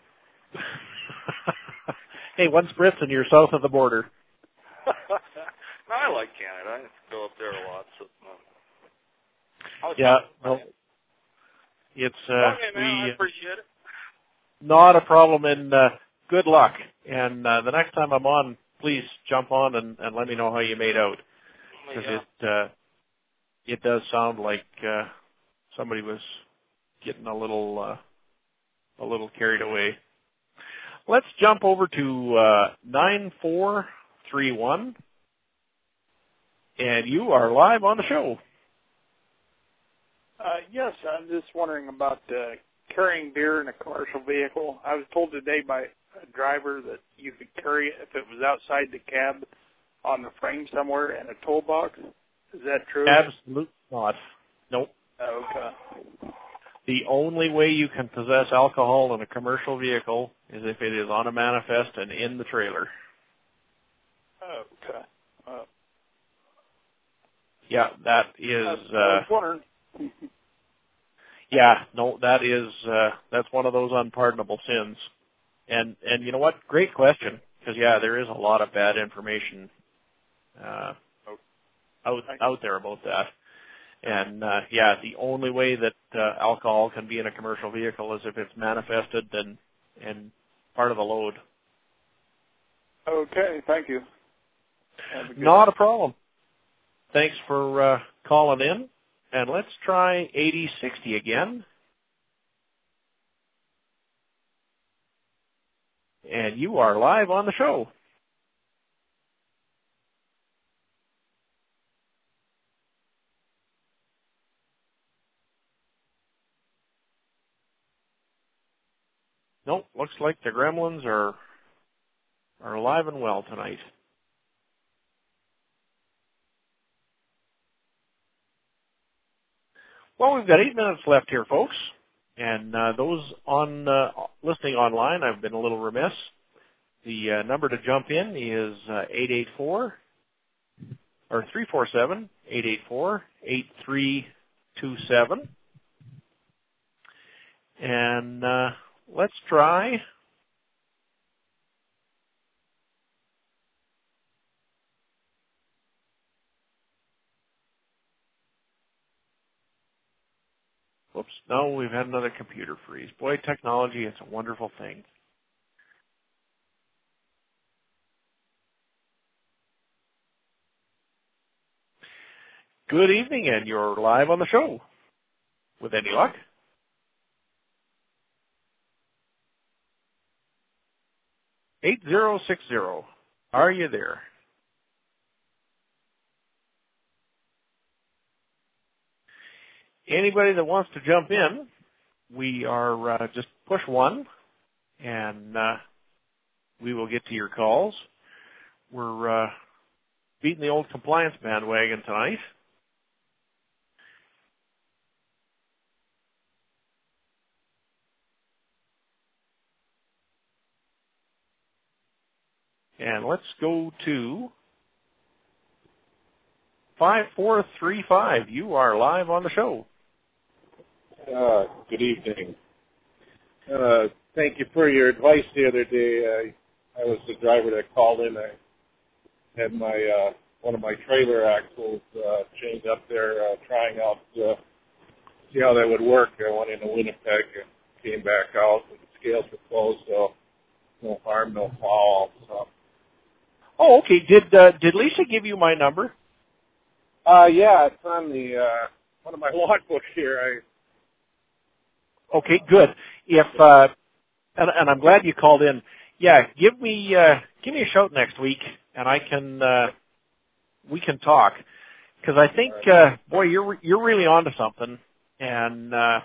hey, one spritz and you're south of the border. No, I like Canada. I go up there a lot. So, no. I'll Yeah, talk no, about it. it's uh, Okay, man, we I appreciate it. not a problem, and uh, good luck. And uh, the next time I'm on, please jump on and, and let me know how you made out, because Yeah. it uh, it does sound like uh, somebody was getting a little uh, a little carried away. Let's jump over to uh, nine four three one, and you are live on the show. Uh, yes, I'm just wondering about uh, carrying beer in a commercial vehicle. I was told today by a driver that you could carry it if it was outside the cab on the frame somewhere in a toolbox. Is that true? Absolutely not. Nope. Okay. The only way you can possess alcohol in a commercial vehicle is if it is on a manifest and in the trailer. Okay. Uh, Yeah, that is. I was Uh, wondering. yeah, no, that is. Uh, that's one of those unpardonable sins. And and you know what? Great question, because yeah, there is a lot of bad information uh, out out there about that. And uh, yeah, the only way that uh, alcohol can be in a commercial vehicle is if it's manifested and and part of the load. Okay, thank you. Have a good Not day. a problem. Thanks for uh, calling in, and let's try eighty sixty again. And you are live on the show. Nope, looks like the gremlins are are alive and well tonight. Well, we've got eight minutes left here, folks. And uh, those on uh, listening online, I've been a little remiss. The uh, number to jump in is uh, eight eight four or three four seven, eight eight four, eight three two seven. And uh, let's try Whoops, no, we've had another computer freeze. Boy, technology, it's a wonderful thing. Good evening, and you're live on the show. With any luck? eight zero six zero. Are you there? Anybody that wants to jump in, we are uh, just push one, and uh, we will get to your calls. We're uh, beating the old compliance bandwagon tonight. And let's go to five four three five. You are live on the show. Uh, good evening. Uh, thank you for your advice the other day. I, I was the driver that called in. I had my uh, one of my trailer axles uh, chained up there, uh, trying out uh, see how that would work. I went into Winnipeg and came back out, and the scales were closed, so no harm, no foul. So. Oh, okay. Did uh, did Lisa give you my number? Uh, yeah, it's on the uh, one of my logbooks here. I. Okay, good. If uh, and, and I'm glad you called in. Yeah, give me uh, give me a shout next week, and I can uh, we can talk, because I think uh, boy, you're you're really onto something, and uh,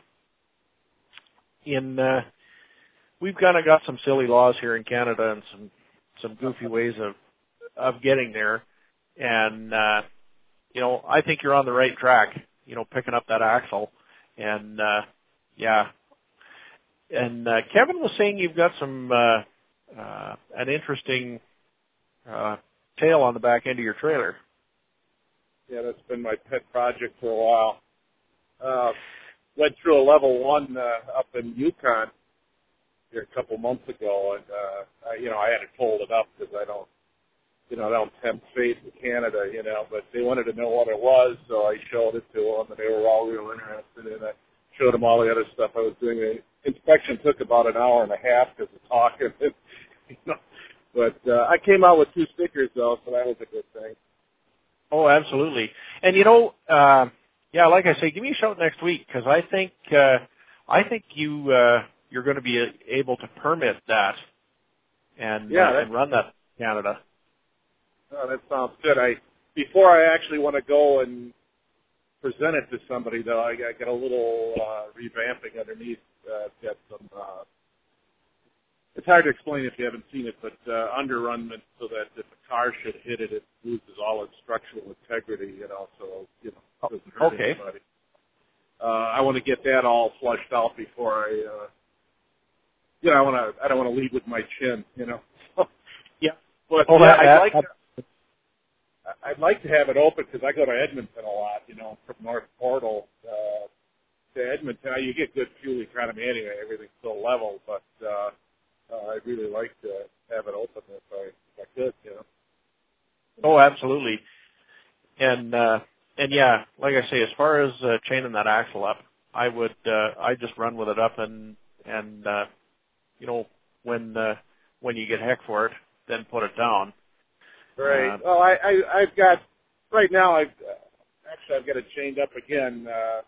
in uh, we've kind of got some silly laws here in Canada and some some goofy ways of of getting there, and uh, you know, I think you're on the right track. You know, picking up that axle, and uh, yeah. And uh, Kevin was saying you've got some uh, uh, an interesting uh, tail on the back end of your trailer. Yeah, that's been my pet project for a while. Uh, went through a level one uh, up in Yukon here a couple months ago, and uh, I, you know I had to fold it up because I don't you know, I don't tempt fate in Canada, you know, but they wanted to know what it was, so I showed it to them, and they were all real interested in it. Showed them all the other stuff I was doing. The inspection took about an hour and a half because of talking, you know. But uh, I came out with two stickers, though, so that was a good thing. Oh, absolutely. And, you know, uh, yeah, like I say, give me a shout next week, because I think uh, I think you, uh, you're going to be able to permit that and, yeah, uh, and run that in Canada. Oh, that sounds good. I Before I actually want to go and present it to somebody, though, I, I got a little uh, revamping underneath. Uh, got some. Uh, it's hard to explain if you haven't seen it, but uh, underrunment so that if a car should hit it, it loses all its structural integrity. You know, so you know, it doesn't hurt okay. anybody. Uh, I want to get that all flushed out before I. Uh, you know, I want to. I don't want to lead with my chin. You know. yeah. But oh, yeah, that, I'd that, like. That, to, I'd like to have it open because I go to Edmonton a lot, you know, from North Portal uh, to Edmonton. You get good fuel economy anyway. Everything's so level, but uh, uh, I'd really like to have it open if I, if I could, you know. Oh, absolutely. And, uh, and yeah, like I say, as far as uh, chaining that axle up, I would, uh, I just run with it up and, and, uh, you know, when, uh, when you get heck for it, then put it down. Right. Uh, well, I, I, I've got, right now, I've, uh, actually, I've got it chained up again. Uh,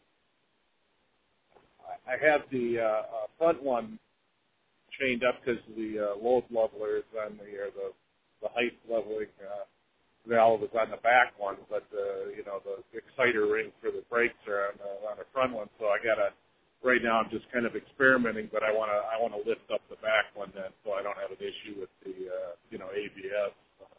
I have the uh, uh, front one chained up because the uh, load leveler is on the, or the, the height leveling uh, valve is on the back one, but, uh, you know, the exciter ring for the brakes are on the, on the front one. So I got to, right now I'm just kind of experimenting, but I want to, I want to lift up the back one then so I don't have an issue with the, uh, you know, A B S.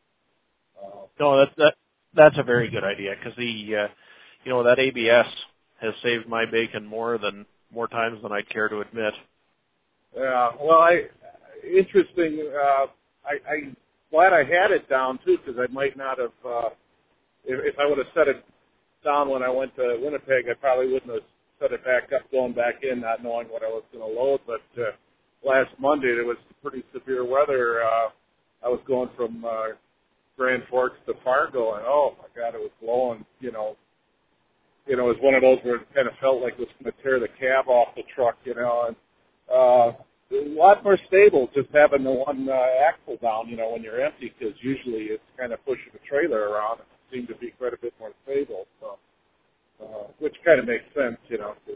Uh, no, that, that, that's a very good idea because the, uh, you know, that A B S has saved my bacon more than, more times than I'd care to admit. Yeah, well, I, interesting, uh, I, I'm glad I had it down too because I might not have, uh, if, if I would have set it down when I went to Winnipeg, I probably wouldn't have set it back up going back in not knowing what I was going to load, but uh, last Monday there was pretty severe weather. Uh, I was going from uh, Grand Forks to Fargo, and oh my God, it was blowing. You know, you know, it was one of those where it kind of felt like it was going to tear the cab off the truck. You know, and uh, a lot more stable just having the one uh, axle down. You know, when you're empty, because usually it's kind of pushing the trailer around. It seemed to be quite a bit more stable, so uh, which kind of makes sense. You know, cause,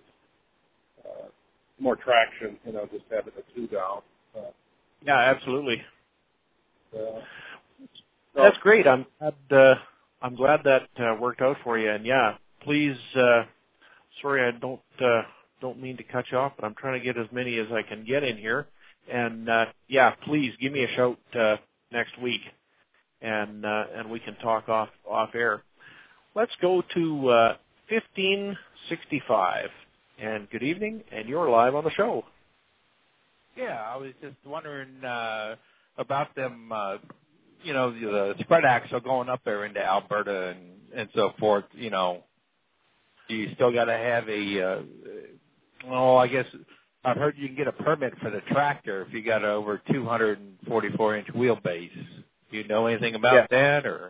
uh, more traction. You know, just having the two down. Uh, yeah, absolutely. Uh, That's great. I'm glad, uh, I'm glad that uh, worked out for you. And yeah, please. Uh, sorry, I don't uh, don't mean to cut you off, but I'm trying to get as many as I can get in here. And uh, yeah, please give me a shout uh, next week, and uh, and we can talk off off air. Let's go to uh, fifteen sixty-five. And good evening, and you're live on the show. Yeah, I was just wondering uh, about them. Uh, you know, the spread axle going up there into Alberta and, and so forth, you know, you still got to have a, uh, well, I guess I've heard you can get a permit for the tractor if you got over two hundred forty-four inch wheelbase. Do you know anything about yeah. that or?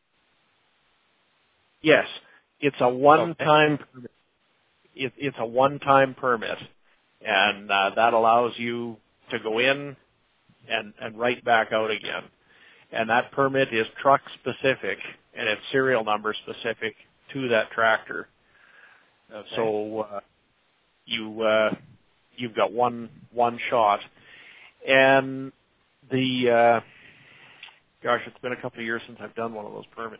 Yes, it's a one-time okay. permit. It, it's a one-time permit, and uh, that allows you to go in and, and right back out again. And that permit is truck specific, and it's serial number specific to that tractor. Okay. So uh, you uh, you've got one one shot, and the uh, gosh, it's been a couple of years since I've done one of those permits.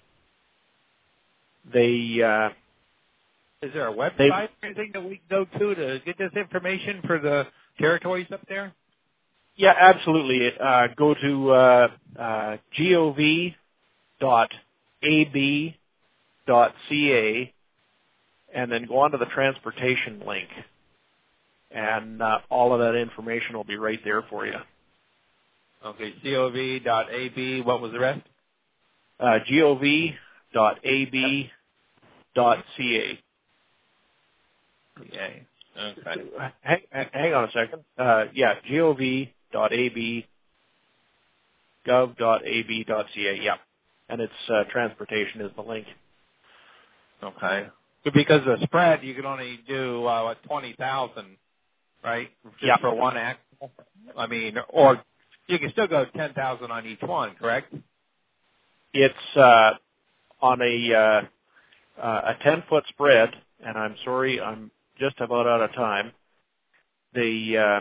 They uh, is there a website they, or anything that we go to to get this information for the territories up there? Yeah, absolutely. Uh, go to uh, uh, gov dot a b dot c a and then go on to the transportation link, and uh, all of that information will be right there for you. Okay, gov dot a b. What was the rest? Uh, gov dot a b dot c a. Okay. Okay. Hang, hang on a second. Uh, yeah, gov dot a b gov dot a b dot c a. Yeah. and its uh, transportation is the link. Okay. Because the spread, you can only do uh, what twenty thousand, right? Just yep. for one axle. I mean, or you can still go ten thousand on each one, correct? It's uh, on a uh, uh, a ten foot spread, and I'm sorry, I'm just about out of time. The uh,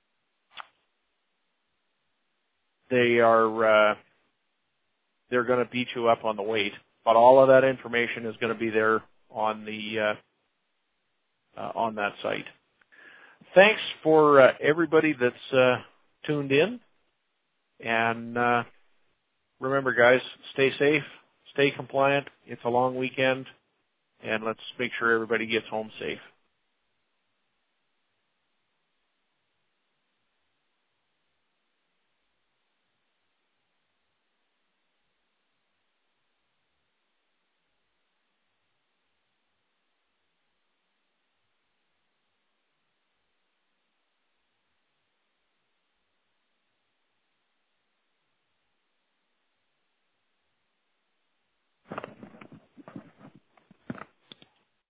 they are uh, they're going to beat you up on the weight, but all of that information is going to be there on the uh, uh, on that site. Thanks for uh, everybody that's uh, tuned in, and uh, remember, guys, stay safe, stay compliant. It's a long weekend, and let's make sure everybody gets home safe.